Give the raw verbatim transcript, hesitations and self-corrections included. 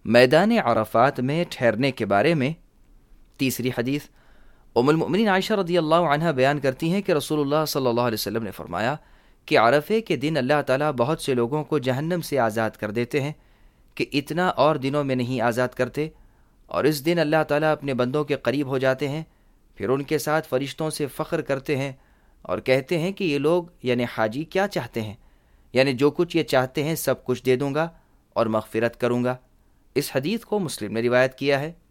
मैदान अरफात में ठहरने के बारे में तीसरी हदीस उम्मुल मोमिनीन आयशा रदियल्लाहु अन्हा बयान करती हैं कि रसूलुल्लाह सल्लल्लाहु अलैहि वसल्लम ने फरमाया कि अरफे के दिन अल्लाह ताला बहुत से लोगों को जहन्नम से आज़ाद कर देते हैं कि इतना और दिनों में नहीं आज़ाद करते, और इस दिन अल्लाह ताला अपने बंदों के करीब हो जाते हैं, फिर उनके साथ फरिश्तों से फ़ख्र करते हैं और कहते हैं कि ये लोग यानी हाजी क्या चाहते हैं, यानी जो कुछ ये चाहते हैं सब कुछ दे दूंगा और मग़फ़िरत करूंगा। इस हदीस को मुस्लिम ने रिवायत किया है।